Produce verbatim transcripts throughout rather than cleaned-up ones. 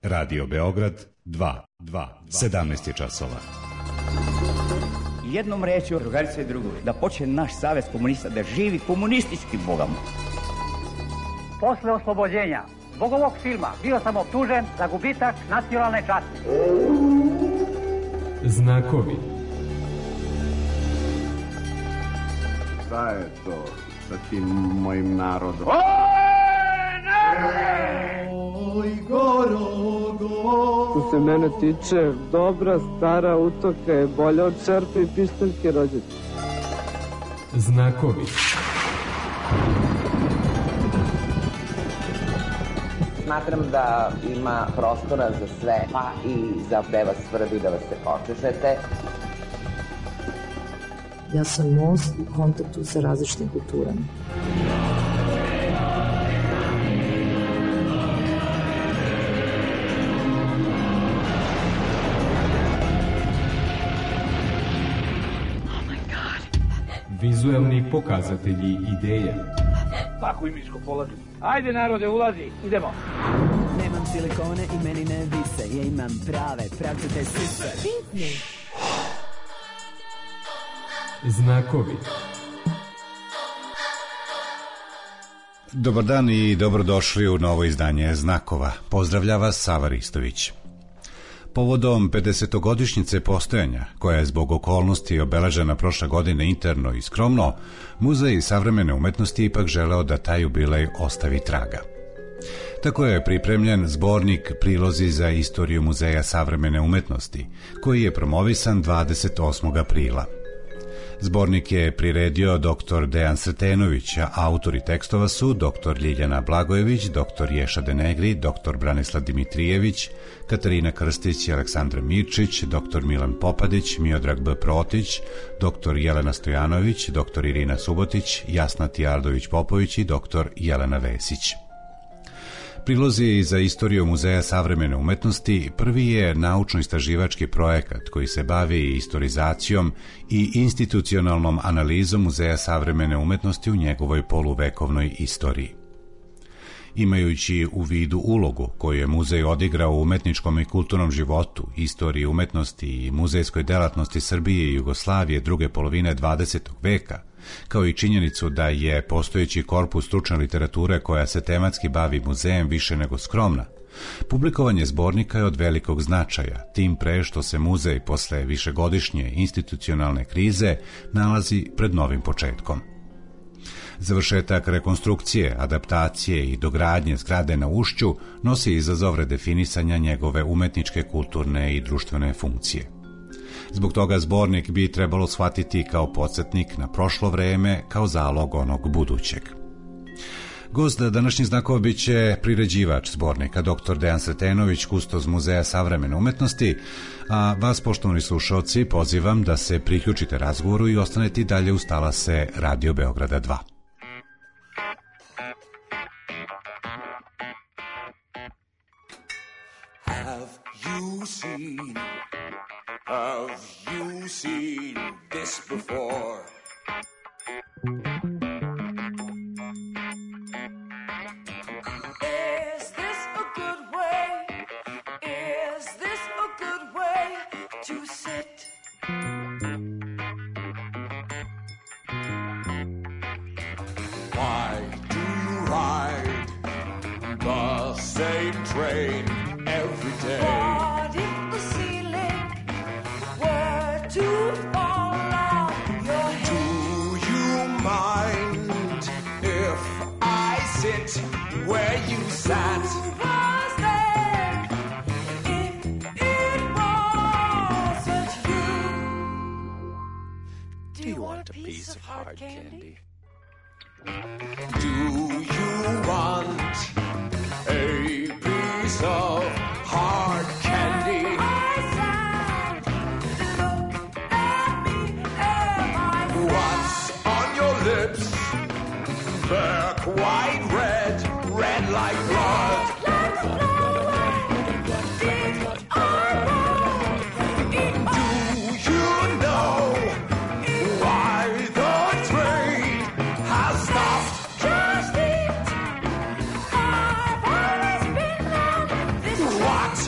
Radio Beograd dva, dva, sedamnaest je časova. Jednom rečju, drugarice i drugovi, da počne naš savez komunista da živi komunističkim bogom. Posle oslobođenja zbog ovog filma bio sam optužen za gubitak nacionalne časti. Znakovi. Šta je to sa tim mojim narodom? Oj, narode! Oj, gorogo! Što se mene tiče, dobra stara utoka je bolja od čerpe i pištaljke rođete. Znakovi. Smatram da ima prostora za sve, pa i za gde vas svrbi da vas se počešete. Ja sam most u kontaktu sa različitim kulturama. Vizuelni pokazatelji ideja. Tako i miško polazi. Ajde narode, ulazi, idemo. Nemam silikone i meni ne vise, ja imam prave, pravcate sise. Pitni. Znakovi. Dobar dan i dobrodošli u novo izdanje Znakova. Pozdravlja vas Sava Ristović. Povodom pedesetogodišnjice postojanja, koja je zbog okolnosti obeležena prošle godine interno i skromno, Muzej savremene umetnosti ipak želeo da taj jubilej ostavi traga. Tako je pripremljen zbornik Prilozi za istoriju Muzeja savremene umetnosti, koji je promovisan dvadeset osmog aprila. Zbornik je priredio doktor Dejan Sretenović, a autori tekstova su doktor Ljiljana Blagojević, doktor Ješa Denegri, doktor Branislav Dimitrijević, Katarina Krstić i Aleksandra Mirčić, doktor Milan Popadić, Miodrag B. Protić, doktor Jelena Stojanović, doktor Irina Subotić, Jasna Tijardović-Popović i doktor Jelena Vesić. Prilozi za istoriju Muzeja savremene umetnosti prvi je naučno-istraživački projekat koji se bavi istorizacijom i institucionalnom analizom Muzeja savremene umetnosti u njegovoj poluvekovnoj istoriji. Imajući u vidu ulogu koju je muzej odigrao u umetničkom i kulturnom životu, istoriji umetnosti i muzejskoj delatnosti Srbije i Jugoslavije druge polovine dvadesetog veka, kao i činjenicu da je postojeći korpus stručne literature koja se tematski bavi muzejem više nego skromna, publikovanje zbornika je od velikog značaja, tim pre što se muzej posle višegodišnje institucionalne krize nalazi pred novim početkom. Završetak rekonstrukcije, adaptacije i dogradnje zgrade na Ušću nosi izazov redefinisanja njegove umetničke, kulturne i društvene funkcije. Zbog toga zbornik bi trebalo shvatiti kao podsjetnik na prošlo vreme, kao zalog onog budućeg. Gost današnjih znakova bit će priređivač zbornika, doktor Dejan Sretenović, kustos Muzeja savremene umetnosti, a vas, poštovani slušalci, pozivam da se priključite razgovoru i ostanete dalje uz talase Radio Beograda dva. Have you seen, have you seen this before? Is this a good way? Is this a good way to sit? Why do you ride the same train every day? What if the ceiling were to fall on your head? Do you mind if I sit where you sat? Who was there if it wasn't you? Do you want a piece of hard candy? Do you want a piece of hard candy? I said, look at me, am I What's on your lips? They're quite red, red like blood. like a flower? Did I wrong? Do you know why the train has stopped? Just it. I've always been on this What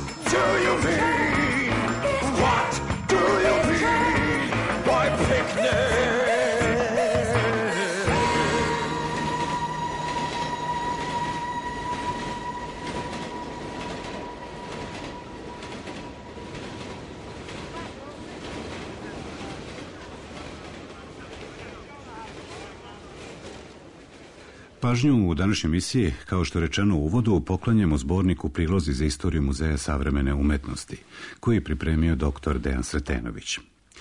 Pažnju u današnjoj emisiji, kao što je rečeno u uvodu, poklanjamo zborniku Prilozi za istoriju Muzeja savremene umetnosti, koji je pripremio doktor Dejan Sretenović.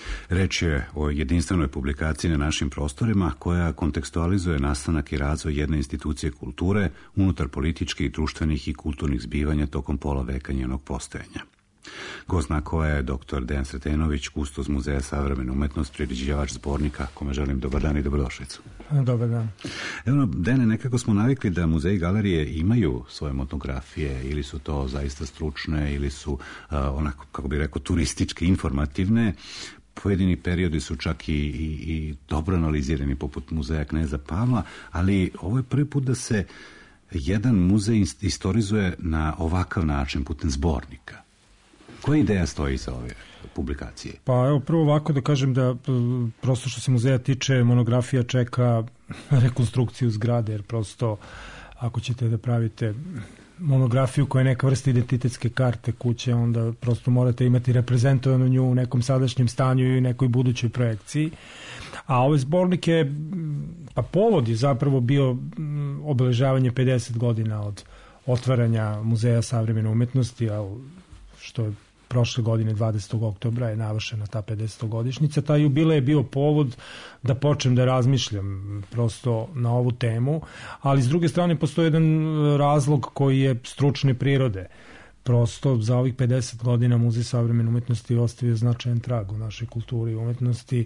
Reč je o jedinstvenoj publikaciji na našim prostorima koja kontekstualizuje nastanak i razvoj jedne institucije kulture unutar političkih, društvenih i kulturnih zbivanja tokom pola veka njenog postojanja. Gost znakova je doktor Dejan Sretenović, kustos Muzeja savremene umetnosti, priređivač zbornika, kome želim dobar dan i dobrodošlicu. Dobar dan. Evo, Dene, nekako smo navikli da muzeji i galerije imaju svoje monografije, ili su to zaista stručne, ili su uh, onako, kako bih rekao, turističke, informativne. Pojedini periodi su čak i, i, i dobro analizirani, poput muzeja Kneza Pavla, ali ovo je prvi put da se jedan muzej istorizuje na ovakav način, putem zbornika. Koja ideja stoji iza ove publikacije? Pa evo, prvo ovako da kažem da prosto što se muzeja tiče, monografija čeka rekonstrukciju zgrade, jer prosto ako ćete da pravite monografiju koja je neka vrsta identitetske karte kuće, onda prosto morate imati reprezentovanu nju u nekom sadašnjem stanju i nekoj budućoj projekciji. A ovaj zbornik je, pa povod je zapravo bio obeležavanje pedeset godina od otvaranja Muzeja savremene umetnosti, a što je prošle godine dvadesetog oktobra je navršena ta pedesetogodišnjica. Taj jubilej je bio povod da počnem da razmišljam prosto na ovu temu, ali s druge strane postoji jedan razlog koji je stručne prirode. Prosto za ovih pedeset godina Muzej savremene umetnosti ostavio značajan trag u našoj kulturi i umetnosti,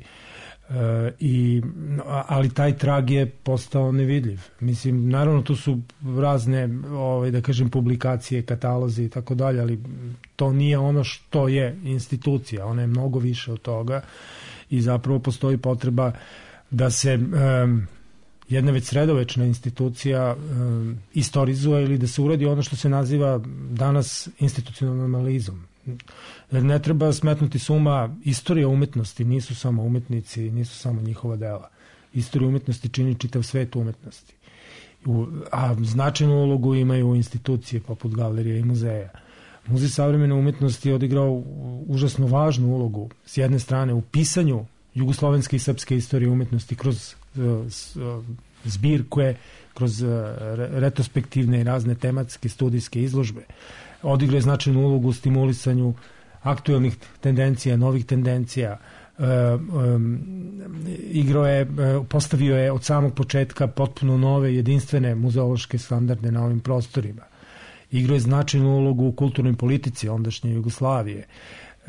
e, i, ali taj trag je postao nevidljiv. Mislim, naravno tu su razne, ovaj, da kažem, publikacije, katalozi i tako dalje, ali to nije ono što je institucija, ona je mnogo više od toga i zapravo postoji potreba da se um, jedna već sredovečna institucija um, istorizuje ili da se uradi ono što se naziva danas institucionalnom analizom. Ne treba smetnuti s uma, istorija umetnosti nisu samo umetnici, nisu samo njihova dela. Istorija umetnosti čini čitav svet umetnosti. A značajnu ulogu imaju institucije poput galerije i muzeja. Muzej savremene umetnosti je odigrao užasno važnu ulogu s jedne strane u pisanju jugoslovenske i srpske istorije umetnosti kroz zbirke, kroz retrospektivne i razne tematske studijske izložbe. Odigrao je značajnu ulogu u stimulisanju aktuelnih tendencija, novih tendencija. E, um, igrao je, postavio je od samog početka potpuno nove jedinstvene muzeološke standarde na ovim prostorima. Igrao je značajnu ulogu u kulturnoj politici ondašnje Jugoslavije. E,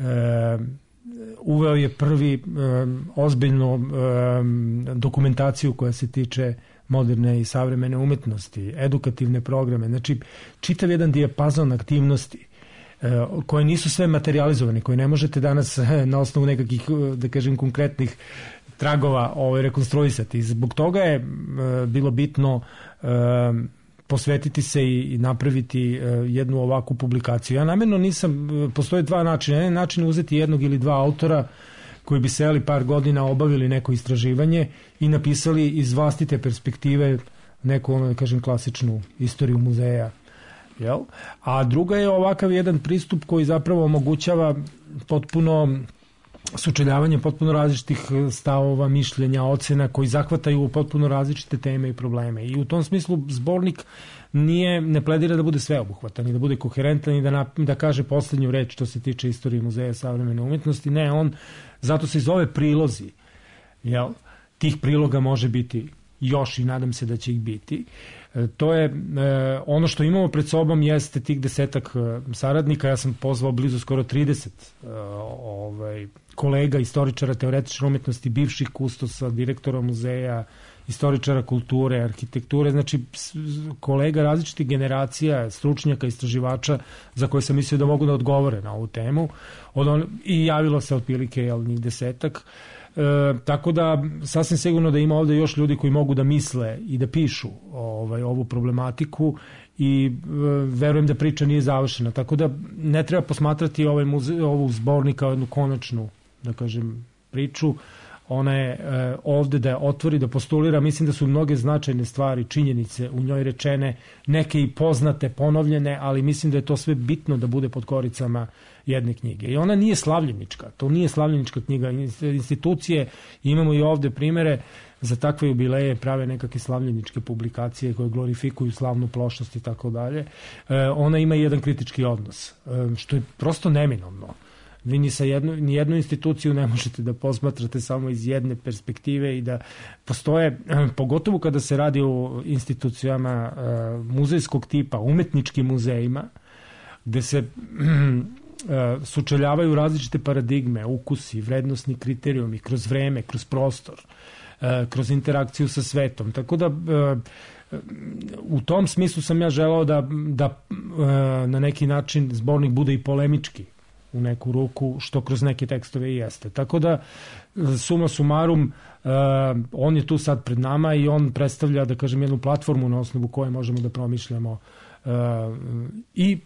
uveo je prvi um, ozbiljnu um, dokumentaciju koja se tiče moderne i savremene umetnosti, edukativne programe, znači čitav jedan dijapazon aktivnosti uh, koje nisu sve materializovane, koje ne možete danas na osnovu nekakvih, da kažem, konkretnih tragova ovaj, rekonstruisati. Zbog toga je uh, bilo bitno uh, posvetiti se i, i napraviti uh, jednu ovakvu publikaciju. Ja namjerno nisam, uh, postoje dva načina. Jedan način je uzeti jednog ili dva autora koji bi seli par godina, obavili neko istraživanje i napisali iz vlastite perspektive neku, ono da kažem, klasičnu istoriju muzeja. Jel? A druga je ovakav jedan pristup koji zapravo omogućava potpuno sučeljavanje potpuno različitih stavova, mišljenja, ocena koji zahvataju potpuno različite teme i probleme. I u tom smislu zbornik nije, ne pledira da bude sveobuhvatan i da bude koherentan i da, na, da kaže poslednju reč što se tiče istorije Muzeja savremene umetnosti. Ne, on zato se zove prilozi. Jel? Tih priloga može biti još i nadam se da će ih biti. E, to je e, ono što imamo pred sobom jeste tih desetak e, saradnika. Ja sam pozvao blizu skoro trideset e, ovaj, kolega, istoričara, teoretičara umetnosti, bivših kustosa, direktora muzeja, istoričara kulture, arhitekture, znači kolega različitih generacija, stručnjaka, istraživača za koje sam mislio da mogu da odgovore na ovu temu. Od on, i javilo se otprilike jel, njih desetak. E, tako da sasvim sigurno da ima ovde još ljudi koji mogu da misle i da pišu ovaj, ovu problematiku i e, verujem da priča nije završena. Tako da ne treba posmatrati ovaj muze, ovu zbornik kao jednu konačnu, da kažem, priču. Ona je e, ovde da je otvori, da postulira. Mislim da su mnoge značajne stvari, činjenice u njoj rečene, neke i poznate, ponovljene, ali mislim da je to sve bitno da bude pod koricama jedne knjige. I ona nije slavljenička, to nije slavljenička knjiga institucije. Imamo i ovde primere za takve jubileje prave nekakve slavljeničke publikacije koje glorifikuju slavnu prošlost i tako dalje, ona ima jedan kritički odnos, što je prosto neminovno. Vi ni sa jednu, ni jednu instituciju ne možete da posmatrate samo iz jedne perspektive i da postoje, pogotovo kada se radi o institucijama muzejskog tipa, umetničkim muzejima, gde se sučeljavaju različite paradigme, ukusi, vrednosni kriterijumi, kroz vreme, kroz prostor, kroz interakciju sa svetom. Tako da u tom smislu sam ja želao da, da na neki način zbornik bude i polemički u neku ruku, što kroz neke tekstove i jeste. Tako da, suma sumarum, on je tu sad pred nama i on predstavlja, da kažem, jednu platformu na osnovu koje možemo da promišljamo i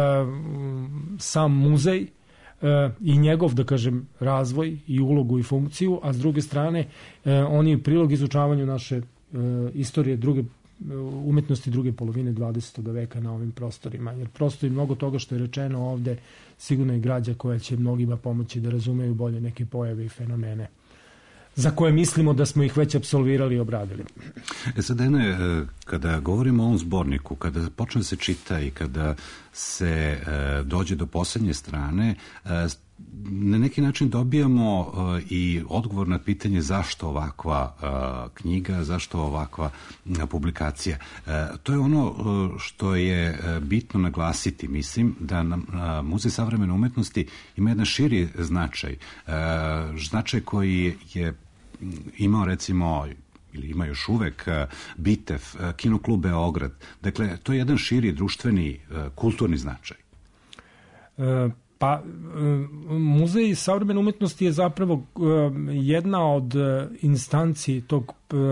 sam muzej i njegov, da kažem, razvoj i ulogu i funkciju, a s druge strane on je prilog izučavanju naše istorije druge umetnosti druge polovine dvadesetog veka na ovim prostorima, jer prosto i mnogo toga što je rečeno ovde sigurno je građa koja će mnogima pomoći da razumeju bolje neke pojave i fenomene za koje mislimo da smo ih već apsolvirali i obradili. E sad, Dene, kada govorimo o ovom zborniku, kada počne se čita i kada se e, dođe do posljednje strane, e, na neki način dobijamo uh, i odgovor na pitanje zašto ovakva uh, knjiga, zašto ovakva uh, publikacija. Uh, to je ono uh, što je uh, bitno naglasiti. Mislim da nam uh, Muzej savremene umetnosti ima jedan širi značaj. Uh, značaj koji je imao, recimo, ili ima još uvek Bitev, Kinoklub Beograd. Dakle, to je jedan širi društveni, uh, kulturni značaj. Uh... Pa, Muzej savremene umetnosti je zapravo jedna od instanci tog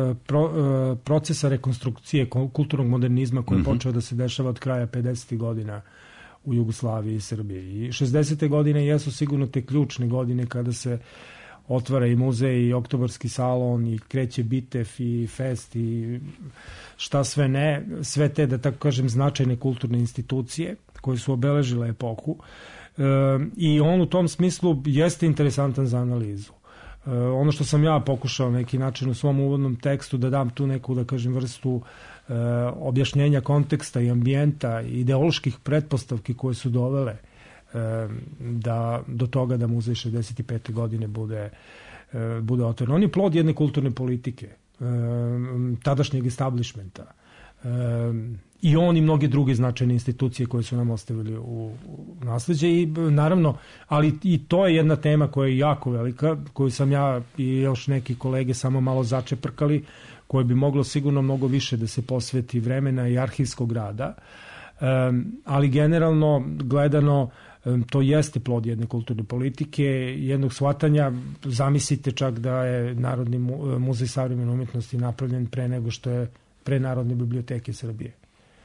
procesa rekonstrukcije kulturnog modernizma koji je počeo da se dešava od kraja pedesetih godina u Jugoslaviji i Srbiji. I šezdesete godine jesu sigurno te ključne godine kada se otvara i muzej i Oktobarski salon i kreće Bitev i Fest i šta sve ne, sve te, da tako kažem, značajne kulturne institucije koje su obeležile epohu. E, i on u tom smislu jeste interesantan za analizu. E, ono što sam ja pokušao neki način u svom uvodnom tekstu da dam tu neku, da kažem, vrstu e, objašnjenja konteksta i ambijenta i ideoloških pretpostavki koje su dovele e, da, do toga da muzej šezdeset pete godine bude, e, bude otvoren. On je plod jedne kulturne politike, e, tadašnjeg establishmenta, e, i on i mnoge druge značajne institucije koje su nam ostavili u, u nasleđe i naravno, ali i to je jedna tema koja je jako velika, koju sam ja i još neki kolege samo malo začeprkali, koje bi moglo sigurno mnogo više da se posveti vremena i arhivskog rada, um, ali generalno gledano um, to jeste plod jedne kulturne politike, jednog shvatanja. Zamislite čak da je Narodni muzej savremene umetnosti napravljen pre nego što je pre Narodne biblioteke Srbije.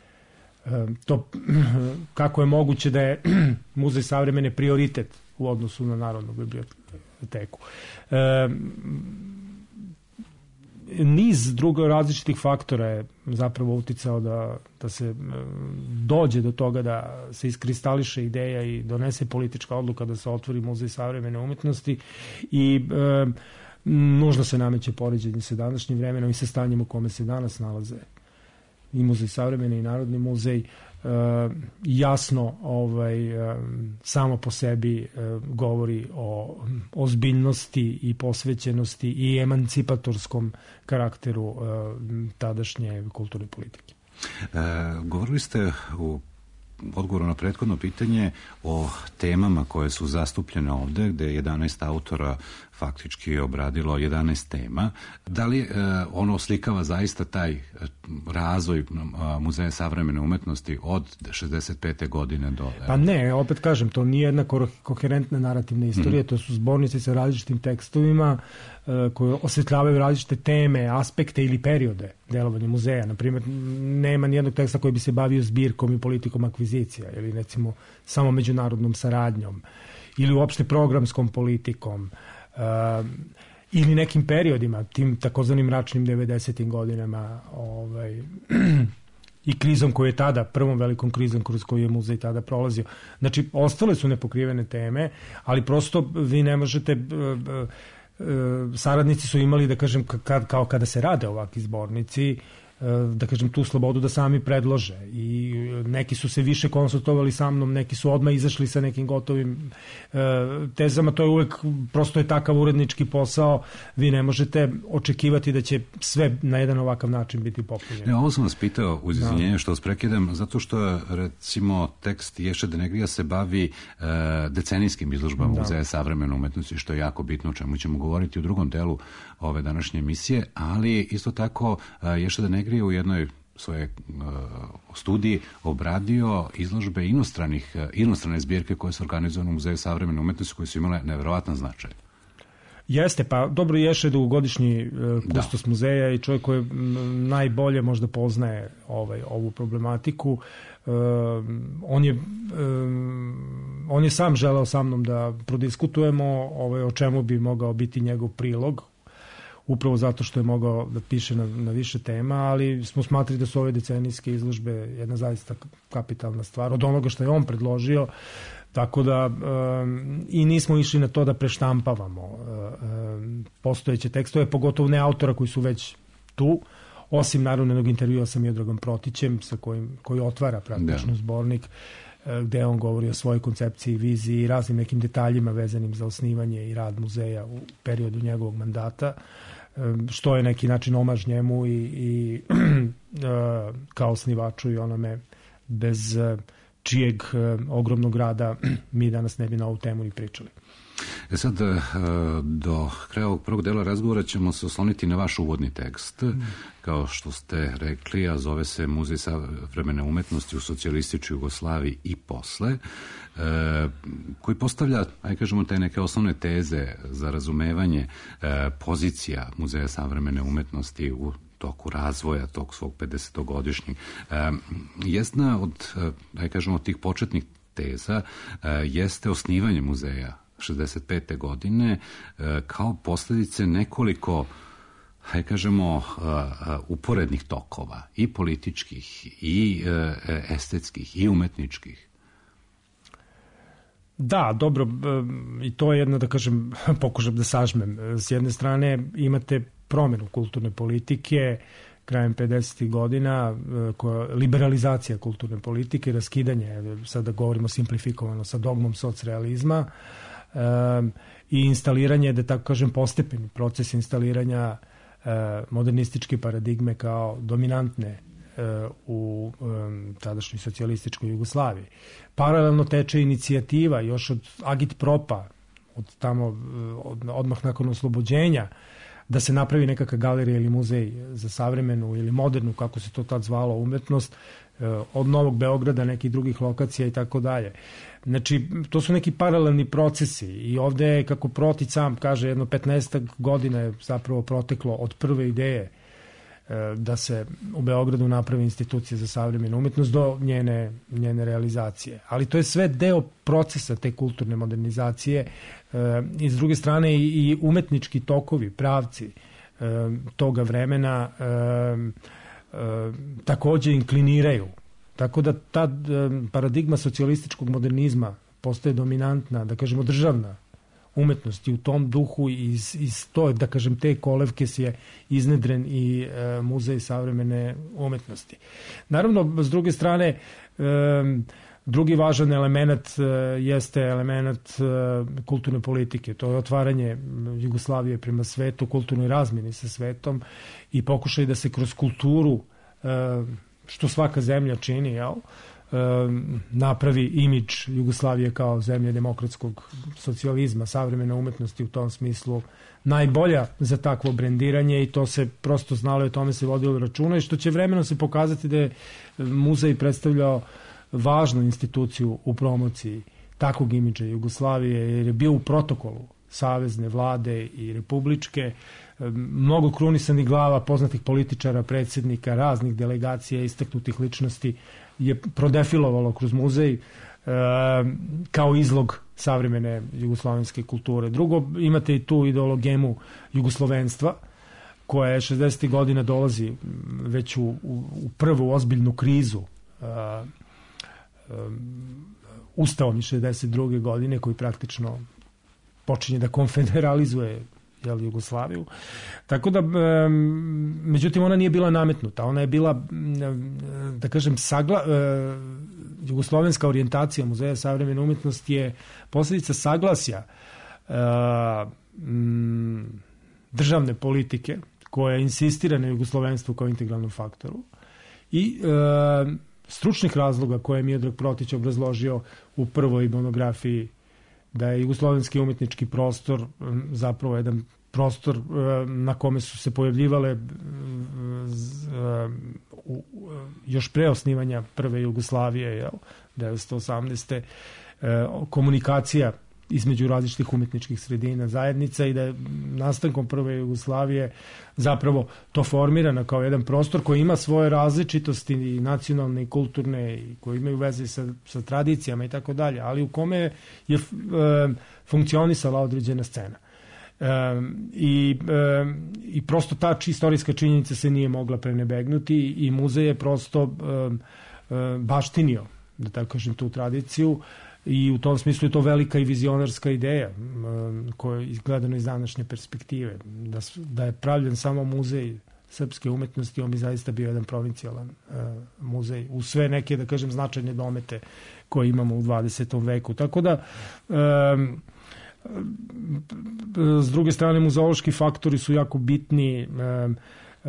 To, kako je moguće da je Muzej savremene prioritet u odnosu na Narodnu biblioteku. E, niz drugo različitih faktora je zapravo uticao da, da se dođe do toga da se iskristališe ideja i donese politička odluka da se otvori Muzej savremene umetnosti i e, nužno se nameće poređenje sa današnjim vremenom i sa stanjem u kome se danas nalaze i Muzej savremene i Narodni muzej. Uh, jasno ovaj, uh, samo po sebi uh, govori o ozbiljnosti i posvećenosti i emancipatorskom karakteru uh, tadašnje kulturne politike. E, govorili ste u odgovoru na prethodno pitanje o temama koje su zastupljene ovde, gde je jedanaest autora faktički obradilo jedanaest tema. Da li e, ono oslikava zaista taj razvoj a, Muzeja savremene umetnosti od šezdeset pete godine do... Pa ne, opet kažem, to nije jedna koherentna narativna istorija, mm. to su zbornice sa različitim tekstovima e, koje osvetljavaju različite teme, aspekte ili periode delovanja muzeja. Naprimjer, nema nijednog teksta koji bi se bavio zbirkom i politikom akvizicija ili recimo samo međunarodnom saradnjom ili uopšte programskom politikom. Uh, ili nekim periodima, tim takozvanim mračnim devedesetim godinama ovaj, i krizom koju je tada, prvom velikom krizom kroz koju je muzej tada prolazio. Znači, ostale su nepokrivene teme, ali prosto vi ne možete uh, saradnici su imali, da kažem, kad, kao kada se rade ovakvi zbornici, da kažem, tu slobodu da sami predlože, i neki su se više konsultovali sa mnom, neki su odmah izašli sa nekim gotovim e, tezama. To je uvek, prosto je takav urednički posao, vi ne možete očekivati da će sve na jedan ovakav način biti popunjeno. Ne, ovo sam vas pitao uz izvinjenje što vas prekidam, zato što recimo tekst Ješe Denegrija se bavi e, decenijskim izložbama da. Muzeja savremene umetnosti, što je jako bitno, o čemu ćemo govoriti u drugom delu ove današnje emisije, ali isto tako e, Ješe Denegrija u jednoj svoje uh, studiji obradio izložbe inostranih, uh, inostrane zbirke koje su organizovane u Muzeju savremene umetnosti, koje su imale nevjerovatan značaj. Jeste, pa dobro, Ješe dugogodišnji uh, kustos da. muzeja i čovjek koji m, najbolje možda poznaje ovaj, ovu problematiku. Uh, on je um, on je sam želeo sa mnom da prodiskutujemo ovaj, o čemu bi mogao biti njegov prilog, upravo zato što je mogao da piše na, na više tema, ali smo smatrali da su ove decenijske izložbe jedna zaista kapitalna stvar od onoga što je on predložio, tako da um, i nismo išli na to da preštampavamo um, postojeće tekstove, pogotovo ne autora koji su već tu, osim naravno jednog intervjua sa Miodragom Protićem, sa kojim, koji otvara praktično da. zbornik, gde on govori o svojoj koncepciji, viziji i raznim nekim detaljima vezanim za osnivanje i rad muzeja u periodu njegovog mandata, što je neki način omaž njemu i, i kao osnivaču i onome bez čijeg ogromnog rada mi danas ne bi na ovu temu ni pričali. E sad, do kraja ovog prvog dela razgovora ćemo se osloniti na vaš uvodni tekst, mm. kao što ste rekli, a zove se Muzej savremene umetnosti u socijalističkoj Jugoslaviji i posle, e, koji postavlja, aj kažemo, te neke osnovne teze za razumevanje e, pozicija Muzeja savremene umetnosti u toku razvoja tog svog pedesetogodišnjeg. E, jedna od, aj kažemo, od tih početnih teza e, jeste osnivanje muzeja šezdeset pete godine kao posljedice nekoliko, hajde kažemo, uporednih tokova, i političkih, i estetskih, i umetničkih. Da, dobro, i to je jedno, da kažem, pokušam da sažmem. S jedne strane imate promjenu kulturne politike krajem pedesetih godina, koja, liberalizacija kulturne politike, raskidanje, sada govorimo simplifikovano, sa dogmom socrealizma, Um, i instaliranje, da tako kažem, postepeni proces instaliranja uh, modernističke paradigme kao dominantne uh, u um, tadašnjoj socijalističkoj Jugoslaviji. Paralelno teče inicijativa još od Agitpropa, od tamo od, odmah nakon oslobođenja, da se napravi nekakva galerija ili muzej za savremenu ili modernu, kako se to tad zvalo, umetnost, od Novog Beograda, nekih drugih lokacija i tako dalje. Znači, to su neki paralelni procesi i ovde je, kako Protić sam kaže, jedno petnaestak godina je zapravo proteklo od prve ideje da se u Beogradu napravi institucija za savremenu umetnost do njene, njene realizacije. Ali to je sve deo procesa te kulturne modernizacije i s druge strane i umetnički tokovi, pravci toga vremena takođe inkliniraju. Tako da ta paradigma socijalističkog modernizma postaje dominantna, da kažemo državna umetnost, i u tom duhu iz, iz to, da kažem, te kolevke si je iznedren i e, Muzej savremene umetnosti. Naravno, s druge strane, e, drugi važan element e, jeste element e, kulturne politike. To je otvaranje Jugoslavije prema svetu, kulturnoj razmjeni sa svetom i pokušaj da se kroz kulturu, e, što svaka zemlja čini, jel, napravi imidž Jugoslavije kao zemlje demokratskog socijalizma, savremene umetnosti u tom smislu najbolja za takvo brendiranje, i to se prosto znalo i o tome se vodilo računa, i što će vremenom se pokazati da je muzej predstavljao važnu instituciju u promociji takvog imidža Jugoslavije, jer je bio u protokolu savezne vlade i republičke, mnogo krunisanih glava, poznatih političara, predsjednika, raznih delegacija, istaknutih ličnosti je prodefilovalo kroz muzej e, kao izlog savremene jugoslovenske kulture. Drugo, imate i tu ideologemu jugoslovenstva, koja je šezdesetih godina dolazi već u, u, u prvu ozbiljnu krizu e, e, Ustavom iz šezdeset druge godine, koji praktično počinje da konfederalizuje jel, Jugoslaviju. Tako da, međutim, ona nije bila nametnuta. Ona je bila, da kažem, sagla, jugoslovenska orijentacija Muzeja savremene umetnosti je posljedica saglasja državne politike koja insistira na jugoslovenstvu kao integralnom faktoru i stručnih razloga koje je Miodrag Protić obrazložio u prvoj monografiji, da je jugoslovenski umetnički prostor zapravo jedan prostor na kome su se pojavljivale još pre osnivanja prve Jugoslavije, devetsto osamnaeste. komunikacija između različitih umetničkih sredina, zajednica, i da je nastankom prve Jugoslavije zapravo to formirano kao jedan prostor koji ima svoje različitosti i nacionalne i kulturne i koji imaju veze sa, sa tradicijama i tako dalje, ali u kome je e, funkcionisala određena scena. E, i, e, I prosto ta istorijska činjenica se nije mogla prenebegnuti i muzej je prosto e, e, baštinio, da tako kažem, tu tradiciju. I u tom smislu je to velika i vizionarska ideja koja je izgledano iz današnje perspektive. Da, da je pravljen samo muzej srpske umetnosti, on bi zaista bio jedan provincijalan uh, muzej u sve neke, da kažem, značajne domete koje imamo u dvadesetom veku. Tako da, um, s druge strane, muzeološki faktori su jako bitni. Um,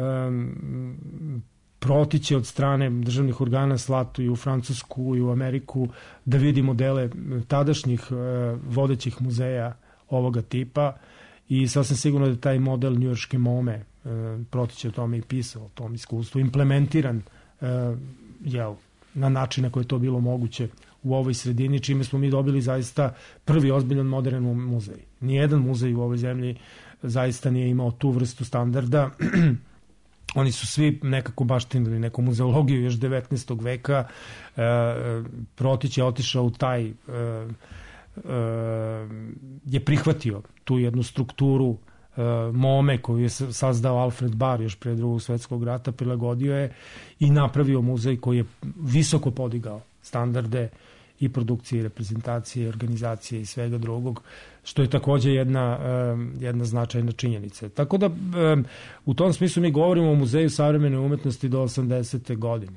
um, Protić je od strane državnih organa slato i u Francusku i u Ameriku da vidi modele tadašnjih e, vodećih muzeja ovoga tipa i sasvim sigurno da je taj model njujorške mome, e, Protić je o tome i pisao, o tom iskustvu, implementiran e, jel, na način na koji je to bilo moguće u ovoj sredini, čime smo mi dobili zaista prvi ozbiljan modern muzej. Nijedan muzej u ovoj zemlji zaista nije imao tu vrstu standarda. Oni su svi nekako baštinili neku muzeologiju još devetnaestog veka. E, Protić je otišao u taj, e, e, je prihvatio tu jednu strukturu e, mome koju je sazdao Alfred Barr još pre Drugog svetskog rata, prilagodio je i napravio muzej koji je visoko podigao standarde i produkcije, i reprezentacije, i organizacije i svega drugog, što je takođe jedna, jedna značajna činjenica. Tako da u tom smislu mi govorimo o Muzeju savremene umetnosti do osamdesete godine.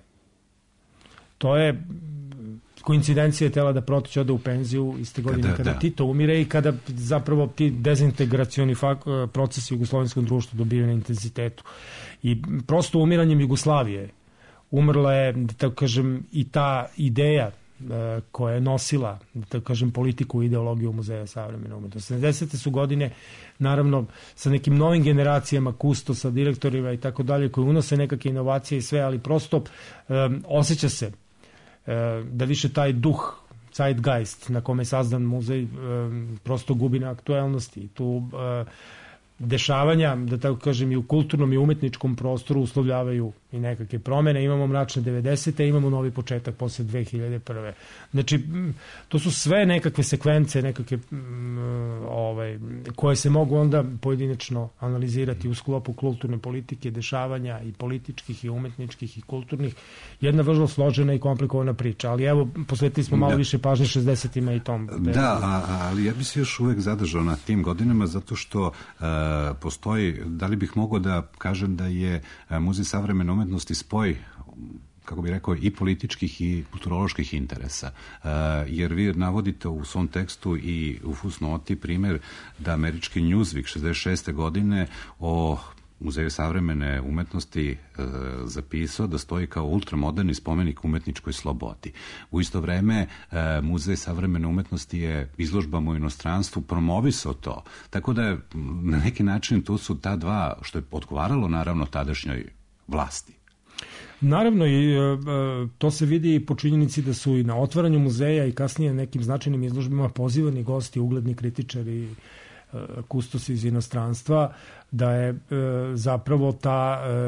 To je koincidencija je tela da Protić ode u penziju iste godine kada, kada da. Tito umire i kada zapravo ti dezintegracioni procesi u jugoslovenskom društvu dobiju na intenzitetu. I prosto umiranjem Jugoslavije umrla je, da tako kažem, i ta ideja koja je nosila, da kažem, politiku i ideologiju Muzeja savremene umetnosti. sedamdesete su godine, naravno, sa nekim novim generacijama kustosa, direktorima i tako dalje, koji unose nekakve inovacije i sve, ali prosto um, osjeća se um, da više taj duh, zeitgeist na kome je sazdan muzej um, prosto gubi na aktuelnosti. Tu uh, dešavanja, da tako kažem, i u kulturnom i umetničkom prostoru uslovljavaju i nekakve promene. Imamo mračne devedesete, imamo novi početak posle dve hiljade prve. Znači, to su sve nekakve sekvence, nekakve ovaj, koje se mogu onda pojedinačno analizirati u sklopu kulturne politike, dešavanja i političkih i umetničkih i kulturnih. Jedna vrlo složena i komplikovana priča, ali evo, posvetili smo malo da. više pažnje šezdesetima i tom. Da, a, ali ja bi se još uvek zadržao na tim godinama zato što uh, postoji, da li bih mogao da kažem da je Muzej savremene umetnosti spoj, kako bih rekao, i političkih i kulturoloških interesa. Uh, jer vi navodite u svom tekstu i u fusnoti primjer da američki Newsweek šezdeset šeste godine o Muzeju savremene umetnosti e, zapisao da stoji kao ultramoderni spomenik umetničkoj slobodi. U isto vreme e, Muzej savremene umetnosti je izložbama u inostranstvu promovisao to. Tako da na neki način tu su ta dva, što je odgovaralo naravno tadašnjoj vlasti. Naravno, i e, to se vidi i po činjenici da su i na otvaranju muzeja i kasnije nekim značajnim izložbama pozivani gosti, ugledni kritičari, kustosi iz inostranstva, da je e, zapravo ta e,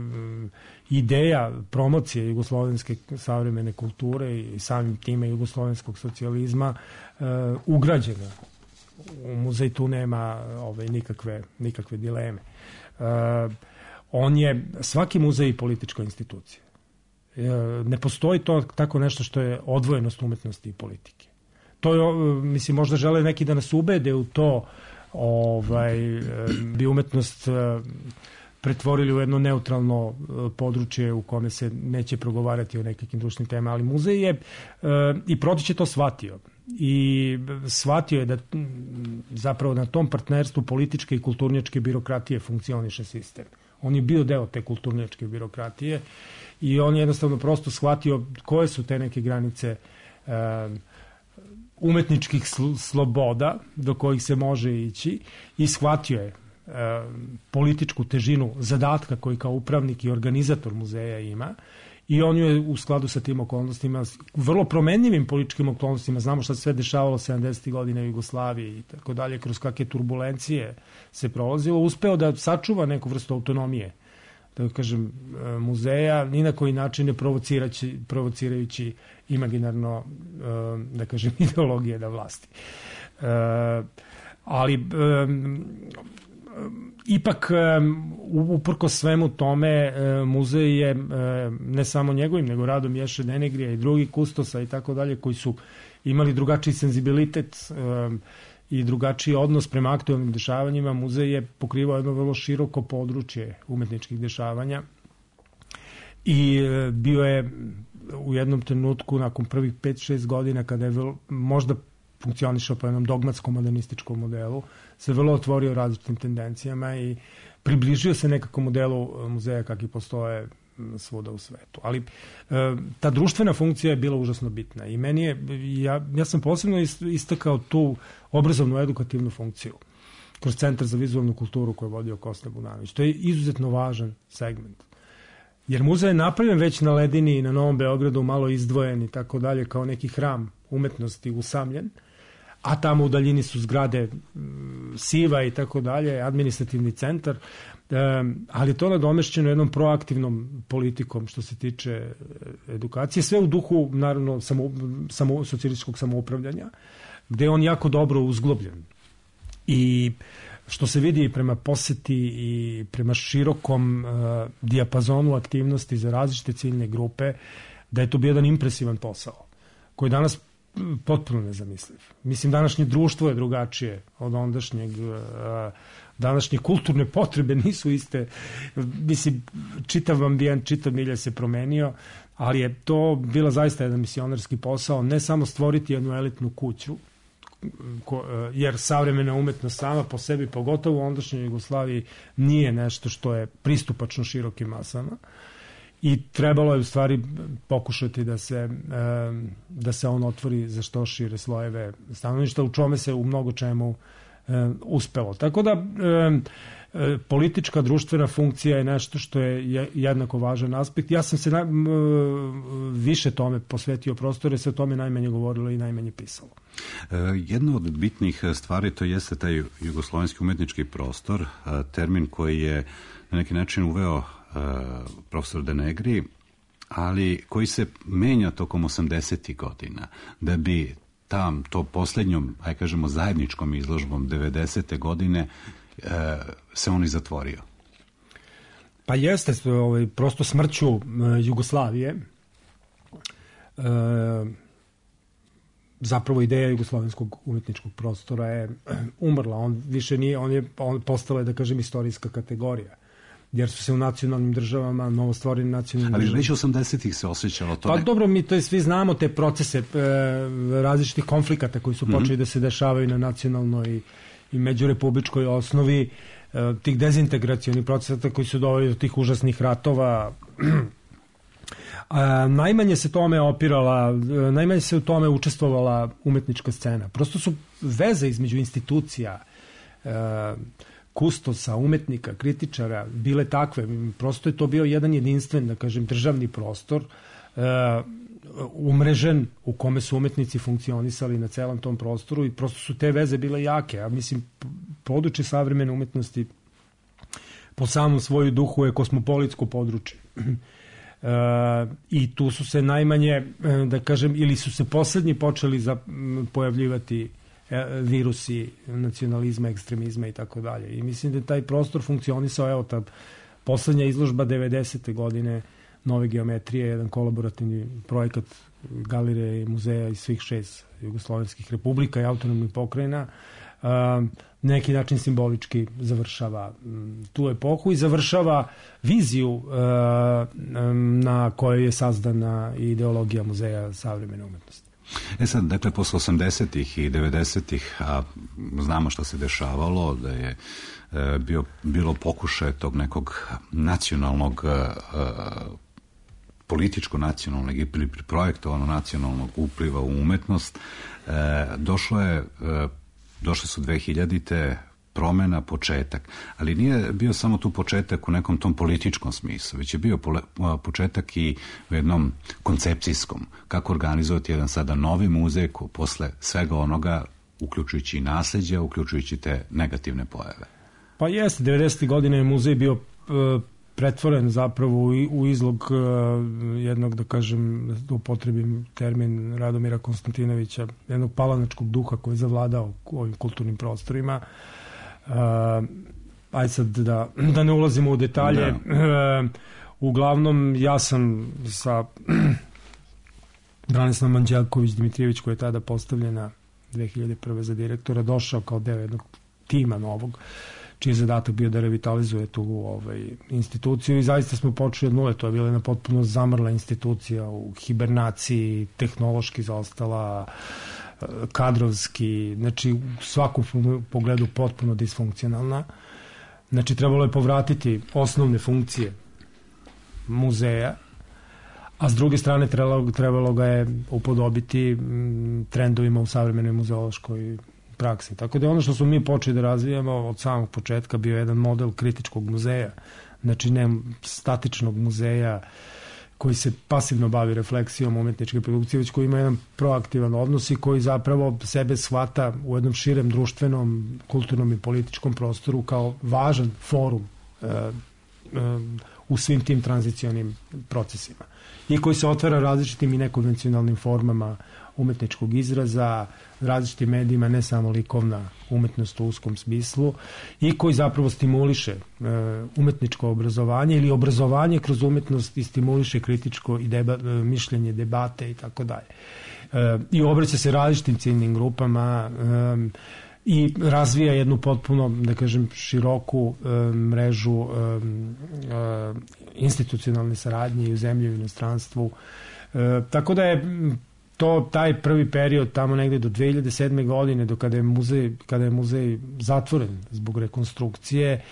ideja promocije jugoslovenske savremene kulture i samim time jugoslovenskog socijalizma e, ugrađena. U muzej tu nema ove, nikakve, nikakve dileme. E, on je, svaki muzej politička institucija. E, ne postoji to tako nešto što je odvojenost umetnosti i politike. To je, mislim, možda žele neki da nas ubede u to ovaj, bi umetnost pretvorili u jedno neutralno područje u kome se neće progovarati o nekakvim društvenim temama, ali muzej je i Protić je to shvatio i shvatio je da zapravo na tom partnerstvu političke i kulturnjačke birokratije funkcioniše sistem. On je bio deo te kulturnjačke birokratije i on je jednostavno prosto shvatio koje su te neke granice umetničkih sloboda do kojih se može ići i shvatio je političku težinu zadatka koji kao upravnik i organizator muzeja ima i on je u skladu sa tim okolnostima, vrlo promenljivim političkim okolnostima, znamo šta se sve dešavalo sedamdesetih godina u Jugoslaviji i tako dalje, kroz kakve turbulencije se prolazilo, uspeo da sačuva neku vrstu autonomije, da kažem, muzeja, ni na koji način ne provocirajući, provocirajući imaginarno, da kažem, ideologije da vlasti. Ali ipak, uprkos svemu tome, muzej je ne samo njegovim, nego radom Ješe Denegrija i drugih kustosa i tako dalje, koji su imali drugačiji senzibilitet i drugačiji odnos prema aktualnim dešavanjima. Muzej je pokrivao jedno vrlo široko područje umetničkih dešavanja i bio je u jednom trenutku, nakon prvih pet šest godina, kada je vrlo, možda funkcionišao po jednom dogmatskom modernističkom modelu, se vrlo otvorio različitim tendencijama i približio se nekako modelu muzeja kakvi postoje svuda u svetu. Ali ta društvena funkcija je bila užasno bitna i meni je, ja, ja sam posebno istakao tu obrazovnu edukativnu funkciju kroz Centar za vizualnu kulturu koju je vodio Kosta Bunanović. To je izuzetno važan segment. Jer muzej je napravljen već na Ledini i na Novom Beogradu, malo izdvojen i tako dalje, kao neki hram umetnosti usamljen, a tamo u daljini su zgrade Siva i tako dalje, administrativni centar, ali to nadomešćeno jednom proaktivnom politikom što se tiče edukacije, sve u duhu, naravno, samo, samo, socijalističkog samoupravljanja, gde je on jako dobro uzglobljen. I što se vidi prema poseti i prema širokom uh, dijapazonu aktivnosti za različite ciljne grupe, da je to bio jedan impresivan posao, koji danas potpuno nezamisliv. Mislim, današnje društvo je drugačije od ondašnjeg, današnje kulturne potrebe nisu iste. Mislim, čitav ambijent, čitav milje se promenio, ali je to bila zaista jedan misionarski posao, ne samo stvoriti jednu elitnu kuću, jer savremena umetnost sama po sebi, pogotovo u ondašnjoj Jugoslaviji, nije nešto što je pristupačno širokim masama. I trebalo je u stvari pokušati da se, da se on otvori za što šire slojeve stanovništva, u čome se u mnogo čemu uspelo. Tako da politička društvena funkcija je nešto što je jednako važan aspekt. Ja sam se na, više tome posvetio prostore, se o tome najmanje govorilo i najmanje pisalo. Jedna od bitnih stvari to jeste taj jugoslovenski umetnički prostor, termin koji je na neki način uveo profesor Denegri, ali koji se menja tokom osamdesetih godina, da bi tam to posljednjom, aj kažemo, zajedničkom izložbom devedesete godine se on i zatvorio. Pa jeste, ovaj, prosto smrću uh, Jugoslavije uh, zapravo ideja jugoslovenskog umetničkog prostora je umrla. On više nije, on je on postala je, da kažem, istorijska kategorija. Jer su se u nacionalnim državama, novostvorenim nacionalnim ali državama... Ali već osamdesetih se osjećalo to... Pa ne... dobro, mi to je, svi znamo te procese e, različitih konflikata koji su počeli mm-hmm. da se dešavaju na nacionalnoj i, i međurepubličkoj osnovi, e, tih dezintegracionih procesa koji su doveli do tih užasnih ratova. A, najmanje se tome opirala, najmanje se u tome učestvovala umetnička scena. Prosto su veze između institucija, e, kustosa, umetnika, kritičara bile takve. Prosto je to bio jedan jedinstven, da kažem, državni prostor uh, umrežen u kome su umetnici funkcionisali na celom tom prostoru i prosto su te veze bile jake. Ja mislim, područje savremene umetnosti po samom svoju duhu je kosmopolitsko područje. Uh, I tu su se najmanje, da kažem, ili su se poslednji počeli za, pojavljivati virusi nacionalizma, ekstremizma i tako dalje. I mislim da je taj prostor funkcionisao, evo ta poslednja izložba devedesete godine Nove geometrije, jedan kolaborativni projekat galerije i muzeja iz svih šest jugoslovenskih republika i autonomnih pokrajina, neki način simbolički završava tu epohu i završava viziju na kojoj je sazdana ideologija Muzeja savremene umetnosti. E sad, dakle, posle osamdesetih i devedesetih, a znamo što se dešavalo, da je e, bio, bilo pokušaje tog nekog nacionalnog, e, političko-nacionalnog ili projektovano nacionalnog upliva u umetnost, e, došlo je, e, došle su dvehiljadite promena, početak, ali nije bio samo tu početak u nekom tom političkom smislu, već je bio početak i u jednom koncepcijskom, kako organizovati jedan sada novi muzej posle svega onoga, uključujući i nasleđa, uključujući te negativne pojave. Pa jeste, devedesetih godine je muzej bio uh, pretvoren zapravo u, u izlog uh, jednog, da kažem, da upotrebim termin Radomira Konstantinovića, jednog palanačkog duha koji je zavladao ovim kulturnim prostorima. Uh, aj sad da, da ne ulazimo u detalje. Da. Uh, uglavnom ja sam sa Branislavom Anđelković Dimitrijević, koja je tada postavljena dve hiljade prve za direktora, došao kao deo jednog tima novog, čiji je zadatak bio da revitalizuje tu ovaj, instituciju, i zaista smo počeli od nule. To je bila jedna potpuno zamrla institucija u hibernaciji, tehnološki zaostala, kadrovski, znači u svakom pogledu potpuno disfunkcionalna. Znači trebalo je povratiti osnovne funkcije muzeja, a s druge strane trebalo, trebalo ga je upodobiti trendovima u savremenoj muzeološkoj praksi. Tako da je ono što smo mi počeli da razvijamo od samog početka bio jedan model kritičkog muzeja, znači ne statičnog muzeja koji se pasivno bavi refleksijom umetničke produkcije, već koji ima jedan proaktivan odnos i koji zapravo sebe shvata u jednom širem društvenom, kulturnom i političkom prostoru kao važan forum e, e, u svim tim tranzicionim procesima i koji se otvara različitim i nekonvencionalnim formama umetničkog izraza, različitim medijima, ne samo likovna umetnost u uskom smislu, i koji zapravo stimuliše e, umetničko obrazovanje ili obrazovanje kroz umetnost i stimuliše kritičko i deba, e, mišljenje, debate i tako dalje. E, I obraća se različitim ciljnim grupama e, i razvija jednu potpuno, da kažem, široku e, mrežu e, e, institucionalne saradnje i u zemlji i u inostranstvu. E, tako da je to taj prvi period tamo negde do dve hiljade sedme godine, do kada je muzej, kada je muzej zatvoren zbog rekonstrukcije, e,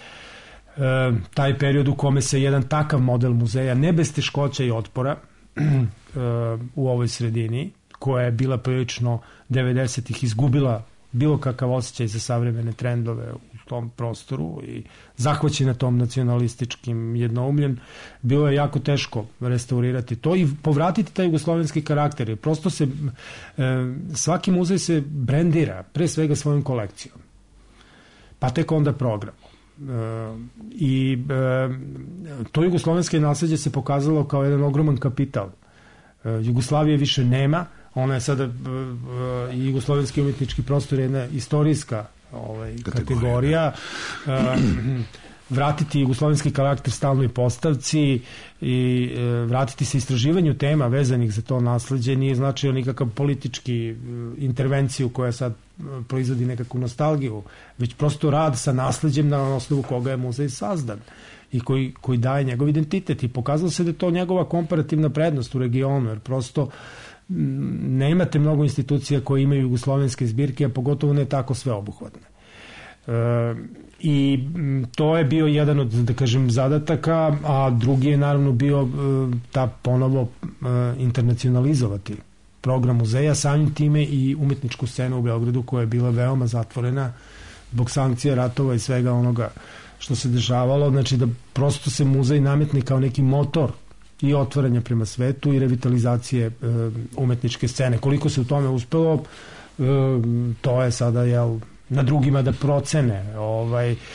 taj period u kome se jedan takav model muzeja, ne bez teškoća i otpora e, u ovoj sredini, koja je bila prilično devedesetih izgubila bilo kakav osjećaj za savremene trendove u tom prostoru i zahvaćena tom nacionalističkim jednoumljem, bilo je jako teško restaurirati to i povratiti taj jugoslovenski karakter. Jer prosto se, e, svaki muzej se brendira pre svega svojom kolekcijom, pa tek onda programom. E, I e, to jugoslovenske nasleđe se pokazalo kao jedan ogroman kapital. E, Jugoslavije više nema, ona je sada, i jugoslovenski umjetnički prostor je jedna istorijska ovaj, kategorija. kategorija. Vratiti jugoslovenski karakter stalnoj postavci i vratiti se istraživanju tema vezanih za to nasleđe nije značio nikakav politički intervenciju koja sad proizvodi nekakvu nostalgiju, već prosto rad sa nasleđem na osnovu koga je muzej sazdan i koji, koji daje njegov identitet, i pokazalo se da je to njegova komparativna prednost u regionu, jer prosto ne imate mnogo institucija koje imaju jugoslovenske zbirke, a pogotovo ne tako sveobuhvatne. E, I to je bio jedan od, da kažem, zadataka, a drugi je naravno bio e, ta ponovo e, internacionalizovati program muzeja, samim time i umetničku scenu u Beogradu, koja je bila veoma zatvorena zbog sankcija, ratova i svega onoga što se dešavalo. Znači da prosto se muzej nametne kao neki motor i otvaranja prema svetu i revitalizacije e, umetničke scene. Koliko se u tome uspelo, e, to je sada, jel, na drugima da procene. Ovaj, e,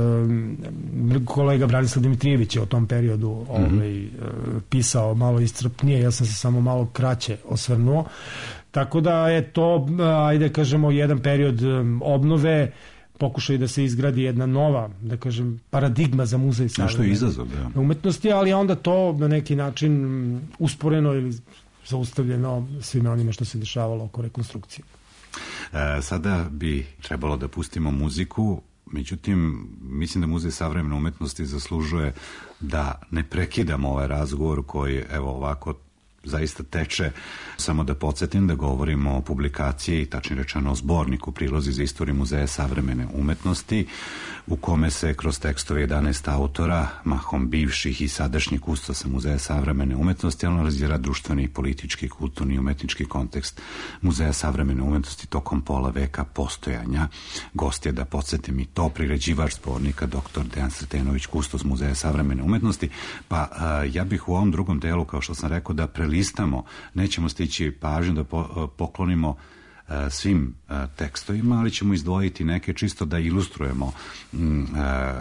kolega Branislav Dimitrijević je o tom periodu ovaj, e, pisao malo iscrpnije, ja sam se samo malo kraće osvrnuo. Tako da je to, ajde kažemo, jedan period obnove, pokušaj da se izgradi jedna nova, da kažem, paradigma za muzej savremene izazov, ja. umetnosti, ali onda to na neki način usporeno ili zaustavljeno svime onime što se dešavalo oko rekonstrukcije. E, sada bi trebalo da pustimo muziku, međutim, mislim da Muzej savremene umetnosti zaslužuje da ne prekidamo ovaj razgovor koji, evo ovako, zaista teče. Samo da podsjetim da govorimo o publikaciji, tačnije rečeno o zborniku Prilozi za istoriju Muzeja savremene umetnosti, u kome se kroz tekstove jedanaest autora, mahom bivših i sadašnjih kustosa Muzeja savremene umetnosti, analizira društveni, politički, kulturni i umetnički kontekst Muzeja savremene umetnosti tokom pola veka postojanja. Gost je, da podsjetim i to, priređivač zbornika doktor Dejan Sretenović, kustos Muzeja savremene umetnosti. Pa a, ja bih u ovom drugom delu, kao što sam rekao, da prelistamo, nećemo stići pažnju da po, poklonimo a, svim a, tekstovima, ali ćemo izdvojiti neke čisto da ilustrujemo m, a,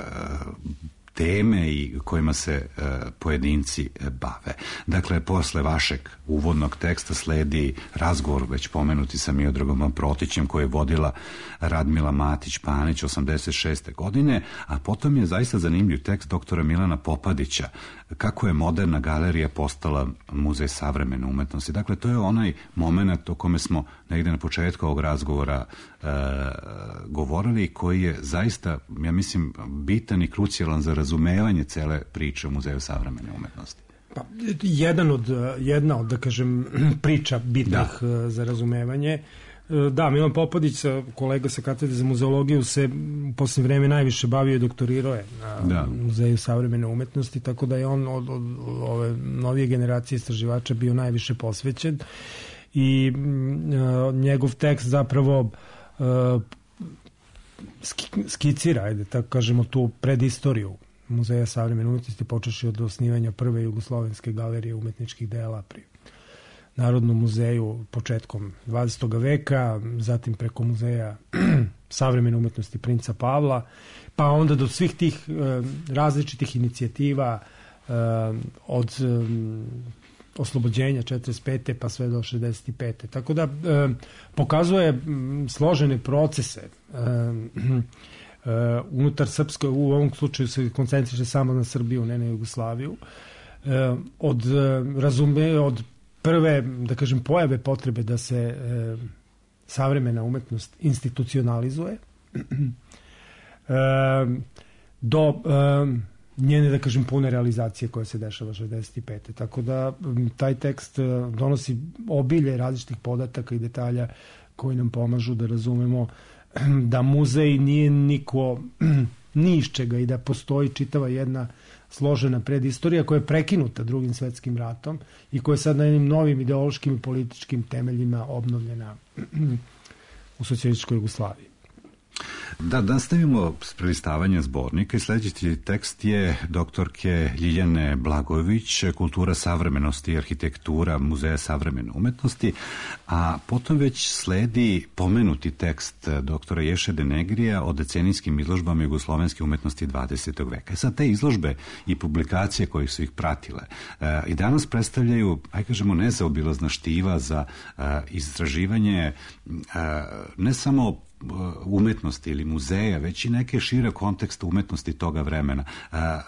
teme i kojima se e, pojedinci e, bave. Dakle, posle vašeg uvodnog teksta sledi razgovor već pomenuti sa Miodragom Protićem koji je vodila Radmila Matić-Panić osamdeset šeste godine, a potom je zaista zanimljiv tekst doktora Milana Popadića kako je moderna galerija postala Muzej savremene umetnosti. Dakle, to je onaj moment o kome smo negde na početku ovog razgovora e, govorili, koji je zaista, ja mislim, bitan i krucijalan za razumevanje cele priče o Muzeju savremene umetnosti. Pa, jedan od, jedna od, da kažem, priča bitnih da. za razumevanje. Da, Milan Popadić, kolega sa katedre za muzeologiju, se u posljednje vreme najviše bavio i doktorirao je na da. Muzeju savremene umetnosti, tako da je on od, od, od ove novije generacije istraživača bio najviše posvećen i uh, njegov tekst zapravo uh, skicira, ajde, tako kažemo, tu predistoriju Muzeja savremene umetnosti, počeši od osnivanja prve jugoslovenske galerije umetničkih dela pri Narodnom muzeju početkom dvadesetog veka, zatim preko Muzeja savremene umetnosti Princa Pavla, pa onda do svih tih e, različitih inicijativa e, od e, oslobođenja četrdeset pete pa sve do šezdeset pete. Tako da e, pokazuje m, složene procese e, e, unutar Srpske, u ovom slučaju se koncentriše samo na Srbiju, ne na Jugoslaviju, e, od e, razume, od prve, da kažem, pojave potrebe da se e, savremena umetnost institucionalizuje e, do e, njene, da kažem, pune realizacije koja se dešava šezdeset pete. Tako da taj tekst donosi obilje različitih podataka i detalja koji nam pomažu da razumemo da muzej nije niko ni iz čega i da postoji čitava jedna složena predistorija koja je prekinuta Drugim svetskim ratom i koja je sad na jednim novim ideološkim i političkim temeljima obnovljena u socijalističkoj Jugoslaviji. Da, nastavimo s prelistavanjem zbornika i sledeći tekst je doktorke Ljiljane Blagojević, Kultura savremenosti i arhitektura Muzeja savremene umetnosti, a potom već sledi pomenuti tekst doktora Ješe Denegrija o decenijskim izložbama jugoslovenske umetnosti dvadesetog veka. Sad te izložbe i publikacije koje su ih pratile e, i danas predstavljaju, aj kažemo, nezaobilazna štiva za e, istraživanje e, ne samo umetnosti ili muzeja, već i neke šire kontekste umetnosti toga vremena. A,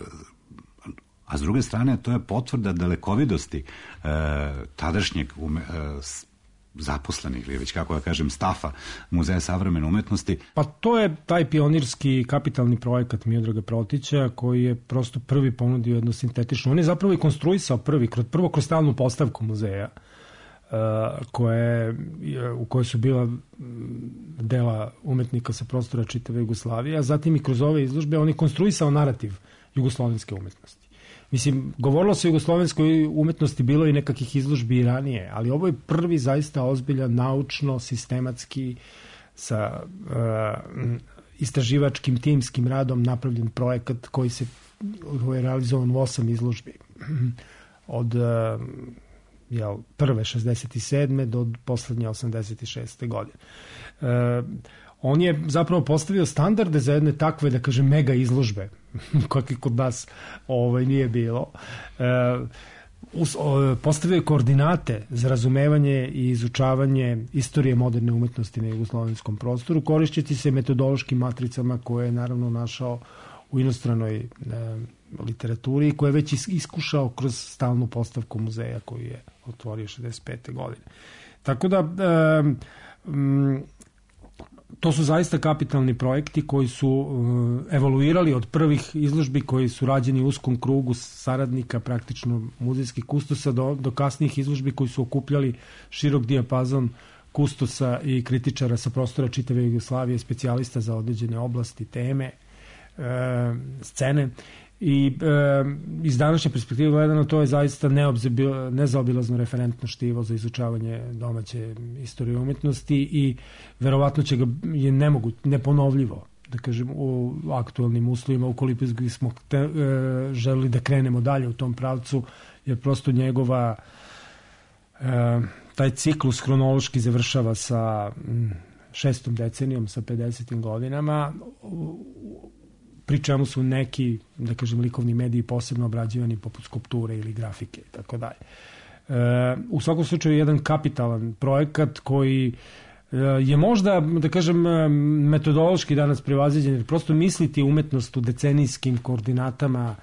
a s druge strane, to je potvrda dalekovidosti a, tadašnjeg ume, a, zaposlenih, ili već kako ja kažem, stafa Muzeja savremene umetnosti. Pa to je taj pionirski kapitalni projekat Miodraga Protića koji je prosto prvi ponudio jednu sintetičnu. On je zapravo i konstruisao prvi, prvo kroz stalnu postavku muzeja, koje, u kojoj su bila dela umetnika sa prostora čitave Jugoslavije, a zatim i kroz ove izložbe on je konstruisao narativ jugoslovenske umetnosti. Mislim, govorilo se o jugoslovenskoj umetnosti, bilo i nekakvih izložbi i ranije, ali ovo je prvi zaista ozbiljan naučno, sistematski, sa uh, istraživačkim timskim radom napravljen projekat koji se koji je realizovan u osam izložbi. Od uh, jel, prve šezdeset sedme do poslednje osamdeset šeste godine. E, on je zapravo postavio standarde za jedne takve, da kažem, mega izložbe, kakvi kod nas ovaj, nije bilo. E, us, o, postavio je koordinate za razumevanje i izučavanje istorije moderne umetnosti na jugoslovenskom prostoru, korišćeći se metodološkim matricama koje je naravno našao u inostranoj e, literaturi, koji je već iskušao kroz stalnu postavku muzeja koju je otvorio šezdeset pete godine. Tako da e, m, to su zaista kapitalni projekti koji su e, evoluirali od prvih izložbi koji su rađeni u uskom krugu saradnika, praktično muzejskih kustosa, do, do kasnijih izložbi koji su okupljali širok dijapazon kustosa i kritičara sa prostora čitave Jugoslavije, specijalista za određene oblasti, teme, e, scene. I e, iz današnje perspektive gledano to je zaista nezaobilazno referentno štivo za izučavanje domaće istorije umetnosti i verovatno će ga je nemoguće, neponovljivo, da kažem, u aktualnim uslovima ukoliko smo te, e, želeli da krenemo dalje u tom pravcu, jer prosto njegova e, taj ciklus hronološki završava sa šestom decenijom, sa pedesetim godinama, pri čemu su neki, da kažem, likovni mediji posebno obrađivani poput skulpture ili grafike i tako dalje. U svakom slučaju jedan kapitalan projekat koji je možda, da kažem, metodološki danas prevaziđen, jer prosto misliti umetnost u decenijskim koordinatama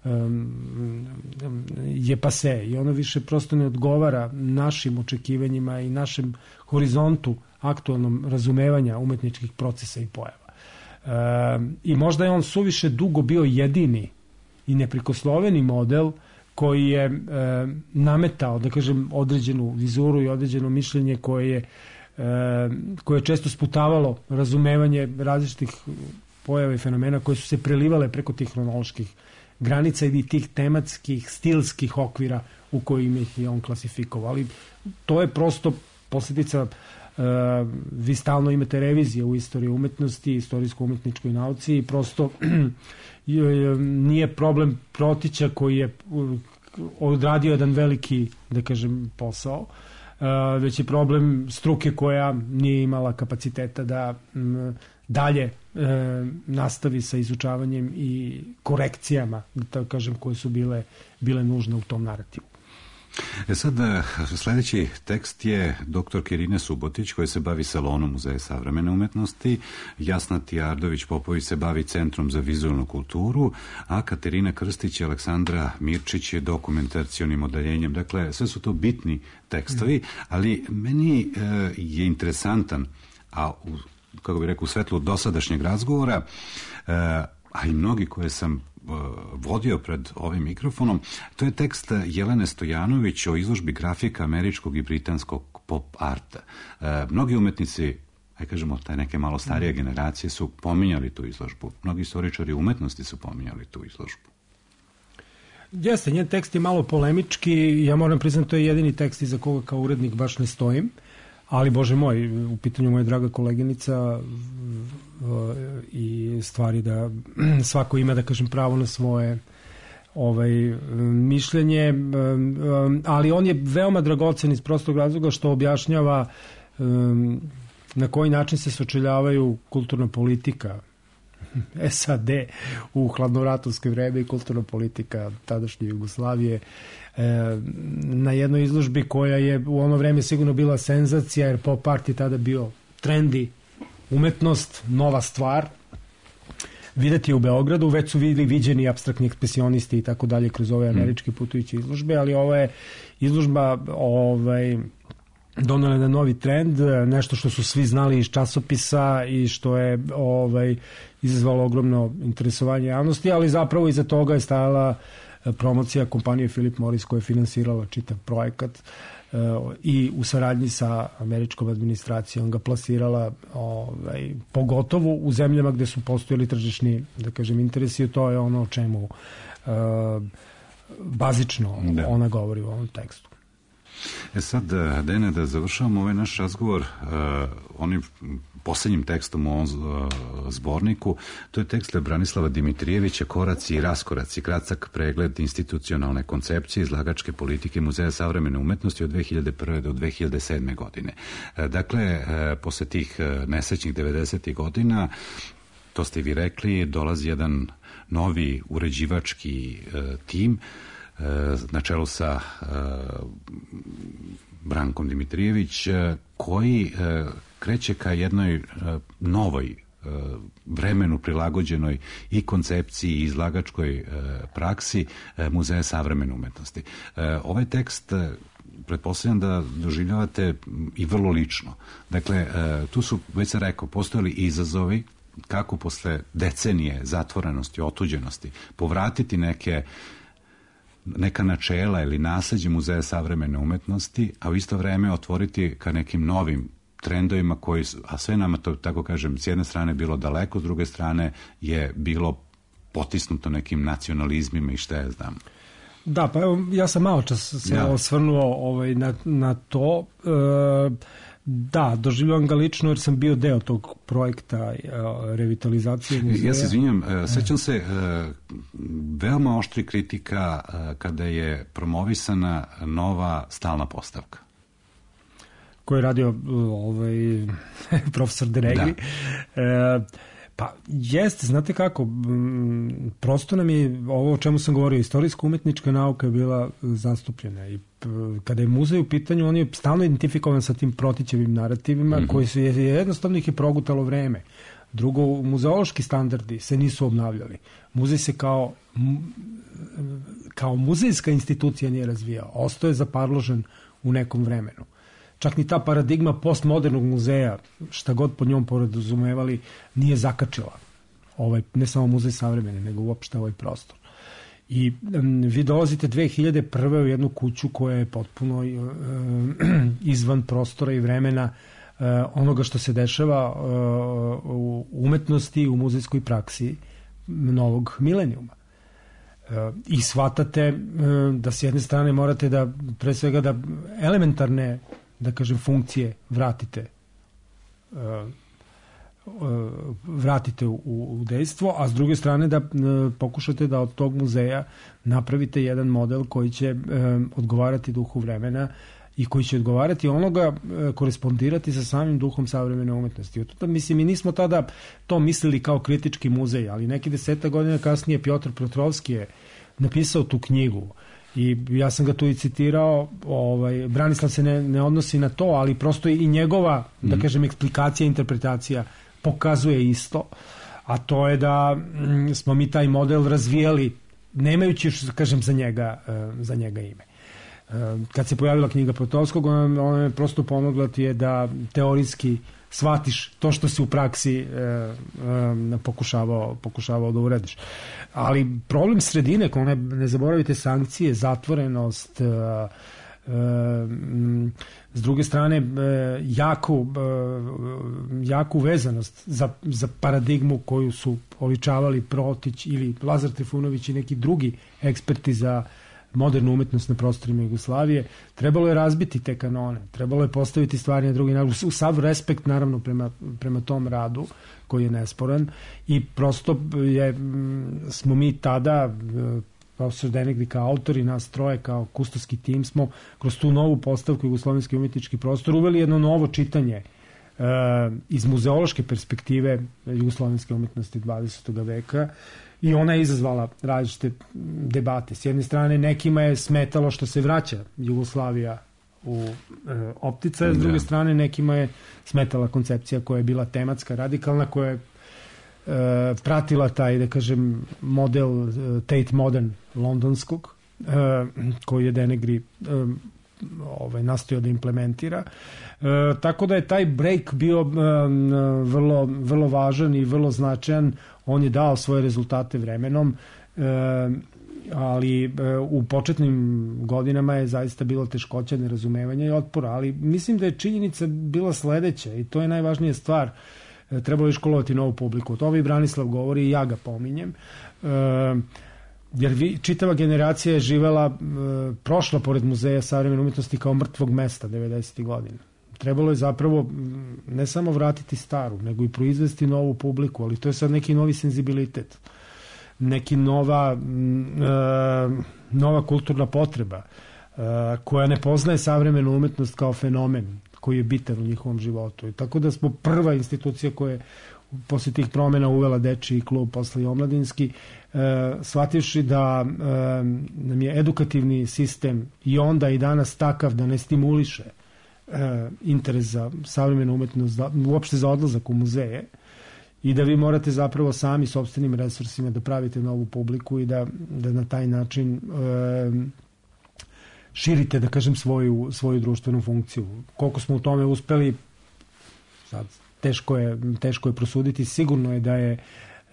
je pase i ono više prosto ne odgovara našim očekivanjima i našem horizontu aktualnom razumevanja umetničkih procesa i pojava. E, i možda je on suviše dugo bio jedini i neprikosloveni model koji je e, nametao, da kažem, određenu vizuru i određeno mišljenje koje je, e, koje je često sputavalo razumevanje različitih pojava i fenomena koje su se prelivale preko tih hronoloških granica i tih tematskih, stilskih okvira u kojim ih je on klasifikovao. Ali to je prosto posljedica. Uh, vi stalno imate revizije u istoriji umetnosti, istorijsko-umetničkoj nauci i prosto nije problem Protića koji je odradio jedan veliki, da kažem, posao, uh, već je problem struke koja nije imala kapaciteta da m, dalje uh, nastavi sa izučavanjem i korekcijama, da tako kažem, koje su bile, bile nužne u tom narativu. E sad, sljedeći tekst je doktor Irine Subotić koji se bavi salonom Muzeja savremene umetnosti, Jasna Tijardović-Popović se bavi Centrom za vizualnu kulturu, a Katerina Krstić i Aleksandra Mirčić je dokumentacionim odeljenjem. Dakle, sve su to bitni tekstovi, ali meni e, je interesantan, a u, kako bih rekao, u svetlu dosadašnjeg razgovora, e, a i mnogi koje sam vodio pred ovim mikrofonom, to je tekst Jelene Stojanović o izložbi grafika američkog i britanskog pop arta. E, mnogi umetnici, aj kažemo, taj neke malo starije generacije su pominjali tu izložbu. Mnogi istoričari umetnosti su pominjali tu izložbu. Jeste, njen tekst je malo polemički, ja moram priznati, to je jedini tekst iza koga kao urednik baš ne stojim, ali, Bože moj, u pitanju moja draga koleginica i stvari da svako ima, da kažem, pravo na svoje ovaj, mišljenje, ali on je veoma dragocen iz prostog razloga što objašnjava na koji način se sučeljavaju kulturna politika S A D u hladnoratovske vreme i kulturna politika tadašnje Jugoslavije na jednoj izložbi koja je u ono vreme sigurno bila senzacija, jer pop art je tada bio trendi umetnost, nova stvar. Videti je u Beogradu, već su vidjeli viđeni apstraktni ekspresionisti i tako dalje kroz ove američke putujuće izložbe, ali ova je izložba ovaj, donela jedan novi trend, nešto što su svi znali iz časopisa i što je ovaj, izazvalo ogromno interesovanje javnosti, ali zapravo iza toga je stajala promocija kompanije Philip Morris koja je finansirala čitav projekat uh, i u saradnji sa američkom administracijom ga plasirala ovaj, pogotovo u zemljama gde su postojali tržišni, da kažem, interesi, to je ono o čemu uh, bazično da. Ona govori u ovom tekstu. E sad, Dene, da završavamo ovaj naš razgovor uh, onim posljednjim tekstom u ovom uh, zborniku. To je tekst Branislava Dimitrijevića, Koraci i raskoraci, kratak pregled institucionalne koncepcije izlagačke politike Muzeja savremene umetnosti od dve hiljade prve do dve hiljade sedme godine. Uh, dakle, uh, posle tih uh, nesrećnih devedesetih godina, to ste vi rekli, dolazi jedan novi uređivački uh, tim na čelu sa uh, Brankom Dimitrijević, uh, koji uh, kreće ka jednoj uh, novoj vremenu prilagođenoj i koncepciji i izlagačkoj praksi Muzeja savremene umetnosti. Ovaj tekst pretpostavljam da doživljavate i vrlo lično. Dakle, tu su, već sam rekao, postojali izazovi kako posle decenije zatvorenosti, otuđenosti, povratiti neke neka načela ili nasleđe Muzeja savremene umetnosti, a u isto vreme otvoriti ka nekim novim trendovima koji, a sve nama to, tako kažem, s jedne strane bilo daleko, s druge strane je bilo potisnuto nekim nacionalizmima i šta ja znam. Da, pa evo, ja sam malo čas se ja. osvrnuo ovaj, na, na to. E, da, doživljavam ga lično jer sam bio deo tog projekta e, revitalizacije muzeja. Ja se izvinjam, sećam se e, veoma oštri kritika e, kada je promovisana nova stalna postavka. Koji je radio ovaj, profesor Denegri. Da. E, Pa jeste, znate kako, prosto nam je ovo o čemu sam govorio, istorijsko-umetnička nauka je bila zastupljena i kada je muzej u pitanju, on je stalno identifikovan sa tim protićevim narativima mm-hmm. koji su jednostavno ih je progutalo vreme. Drugo, muzeološki standardi se nisu obnavljali. Muzej se kao, kao muzejska institucija nije razvijao. Ostao je zaparložen u nekom vremenu. Čak ni ta paradigma postmodernog muzeja, šta god pod njom porazumevali, nije zakačila. Ovaj, ne samo muzej savremene, nego uopšte ovaj prostor. I um, vi dolazite dve hiljade prve u jednu kuću koja je potpuno uh, izvan prostora i vremena uh, onoga što se dešava uh, u umetnosti, u muzejskoj praksi novog milenijuma. Uh, I shvatate uh, da s jedne strane morate da, pre svega da elementarne da kažem, funkcije vratite uh, uh, vratite u, u dejstvo, a s druge strane da uh, pokušate da od tog muzeja napravite jedan model koji će uh, odgovarati duhu vremena i koji će odgovarati onoga, uh, korespondirati sa samim duhom savremene umetnosti. Od tada, mislim, mi nismo tada to mislili kao kritički muzej, ali neki deseta godina kasnije Pjotr Petrovski je napisao tu knjigu. I ja sam ga tu i citirao, ovaj, Branislav se ne, ne odnosi na to, ali prosto i njegova, mm. da kažem, eksplikacija, interpretacija pokazuje isto, a to je da m, smo mi taj model razvijali, nemajući još, kažem, za njega, za njega ime. Kad se pojavila knjiga Potovskog, ona, ona je prosto pomogla ti je da teorijski shvatiš to što si u praksi e, e, pokušavao, pokušavao da uradiš. Ali problem sredine, ko ne, ne zaboravite sankcije, zatvorenost, e, e, s druge strane e, jaku, e, jaku vezanost za, za paradigmu koju su oličavali Protić ili Lazar Trifunović i neki drugi eksperti za modernu umetnost na prostorima Jugoslavije, trebalo je razbiti te kanone, trebalo je postaviti stvari na drugi način, u sav respekt naravno prema, prema tom radu koji je nesporan i prosto je, smo mi tada, profesor Denegri kao autor i nas troje kao kustovski tim smo kroz tu novu postavku Jugoslovenski umetnički prostor uveli jedno novo čitanje uh, iz muzeološke perspektive jugoslovenske umetnosti dvadesetog veka. I ona je izazvala različite debate. S jedne strane, nekima je smetalo što se vraća Jugoslavija u e, opticaj, s druge strane, nekima je smetala koncepcija koja je bila tematska, radikalna, koja je e, pratila taj, da kažem, model e, Tate Modern londonskog, e, koji je Denegri e, ovaj, nastojao da implementira. E, tako da je taj break bio e, vrlo, vrlo važan i vrlo značajan. On je dao svoje rezultate vremenom, e, ali e, u početnim godinama je zaista bilo teškoća, nerazumevanja i otpora, ali mislim da je činjenica bila sledeća i to je najvažnija stvar. E, trebalo je školovati novu publiku. O tome i Branislav govori i ja ga pominjem. E, jer vi, čitava generacija je živela, e, prošla pored Muzeja savremene umetnosti kao mrtvog mesta devedesetih godina. Trebalo je zapravo ne samo vratiti staru, nego i proizvesti novu publiku, ali to je sad neki novi senzibilitet, neki nova, e, nova kulturna potreba e, koja ne poznaje savremenu umetnost kao fenomen koji je bitan u njihovom životu. I tako da smo prva institucija koja je posle tih promjena uvela dečiji klub, posle i omladinski, e, shvativši da e, nam je edukativni sistem i onda i danas takav da ne stimuliše interes za savremenu umetnost, uopšte za odlazak u muzeje i da vi morate zapravo sami sopstvenim resursima da pravite novu publiku i da, da na taj način e, širite, da kažem, svoju, svoju društvenu funkciju. Koliko smo u tome uspeli, sad teško je, teško je prosuditi. Sigurno je da je e,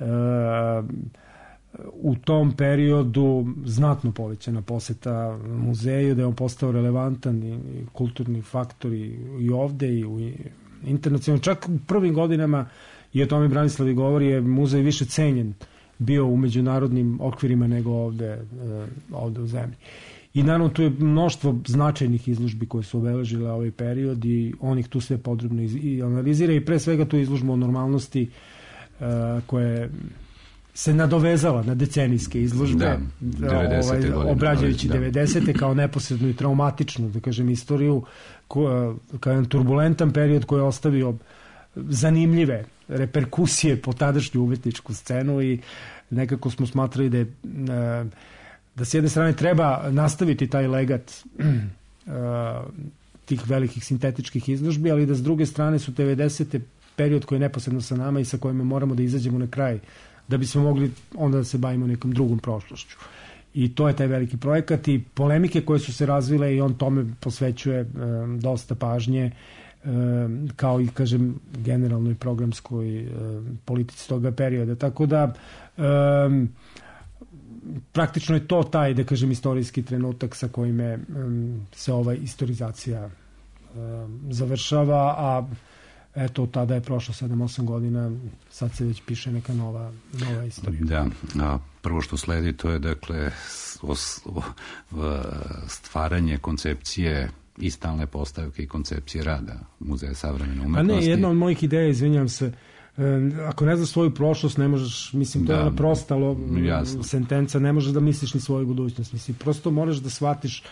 u tom periodu znatno povećana poseta muzeju, da je on postao relevantan i, i kulturni faktor i, i ovde i u internacionalno. Čak u prvim godinama, i o tome Branislav i govori, je muzej više cenjen bio u međunarodnim okvirima nego ovde, e, ovde u zemlji. I naravno tu je mnoštvo značajnih izložbi koje su obeležile ovaj period i on ih tu sve podrobno iz, i analizira i pre svega tu izložbu o normalnosti uh, koje se nadovezala na decenijske izložbe, da, ovaj, obrađajući da. devedesete kao neposrednu i traumatičnu, da kažem, istoriju, ko, kao jedan turbulentan period koji je ostavio zanimljive reperkusije po tadašnju umetničku scenu i nekako smo smatrali da je uh, da s jedne strane treba nastaviti taj legat uh, tih velikih sintetičkih izložbi, ali da s druge strane su devedesete period koji je neposredno sa nama i sa kojima moramo da izađemo na kraj, da bismo mogli onda da se bavimo nekom drugom prošlošću. I to je taj veliki projekat i polemike koje su se razvile i on tome posvećuje um, dosta pažnje, um, kao i, kažem, generalnoj programskoj um, politici toga perioda. Tako da um, praktično je to taj, da kažem, istorijski trenutak sa kojime um, se ova istorizacija um, završava, a eto, tada je prošlo sedam osam godina, sad se već piše neka nova, nova istorija. Da, a prvo što sledi to je, dakle, os, o, stvaranje koncepcije i stalne postavke i koncepcije rada Muzeja savremene umetnosti. A ne, jedna od mojih ideja, izvinjam se, ako ne znaš svoju prošlost, ne možeš, mislim, to da, je ona prostalo sentenca, ne možeš da misliš ni svoju budućnost. Mislim, prosto moraš da shvatiš,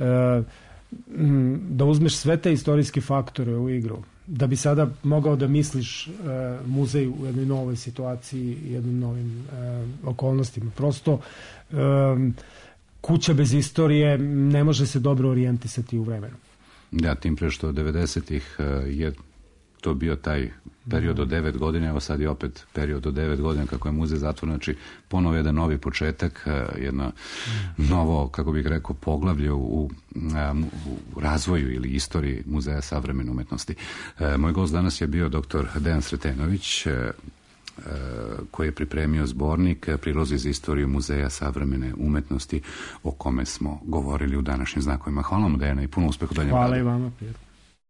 da uzmeš sve te istorijske faktore u igru, da bi sada mogao da misliš muzej u jednoj novoj situaciji i jednim novim okolnostima. Prosto kuća bez istorije ne može se dobro orijentisati u vremenu. Da, tim pre što devedesetih je to bio taj period od devet godina, evo sad je opet period od devet godina kako je muzej zatvoren, znači ponovo jedan novi početak, jedno novo, kako bih rekao, poglavlje u, u razvoju ili istoriji Muzeja savremene umetnosti. Moj gost danas je bio doktor Dejan Sretenović, koji je pripremio zbornik Prilozi za istoriju Muzeja savremene umetnosti, o kome smo govorili u današnjim znakovima. Hvala vam, Dejana, i puno uspeha dalje. Hvala i vama, prijatno.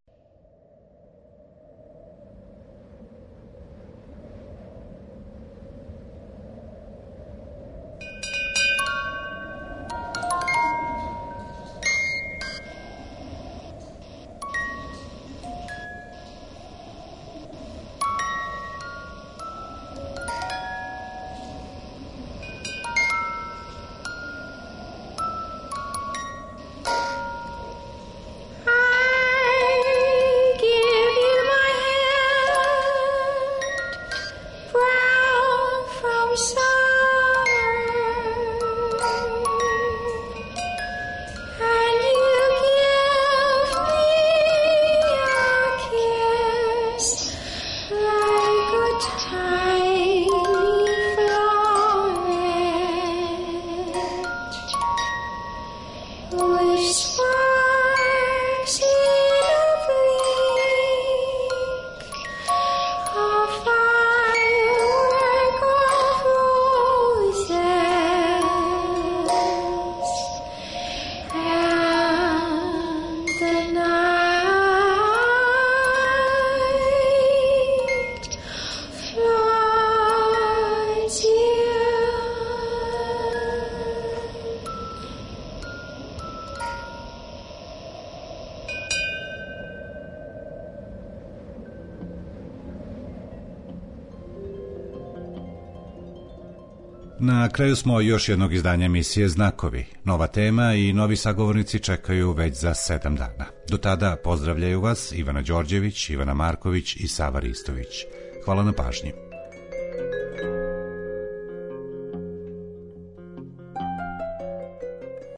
Na kraju smo još jednog izdanja emisije Znakovi. Nova tema i novi sagovornici čekaju već za sedam dana. Do tada pozdravljaju vas Ivana Đorđević, Ivana Marković i Sava Ristović. Hvala na pažnji.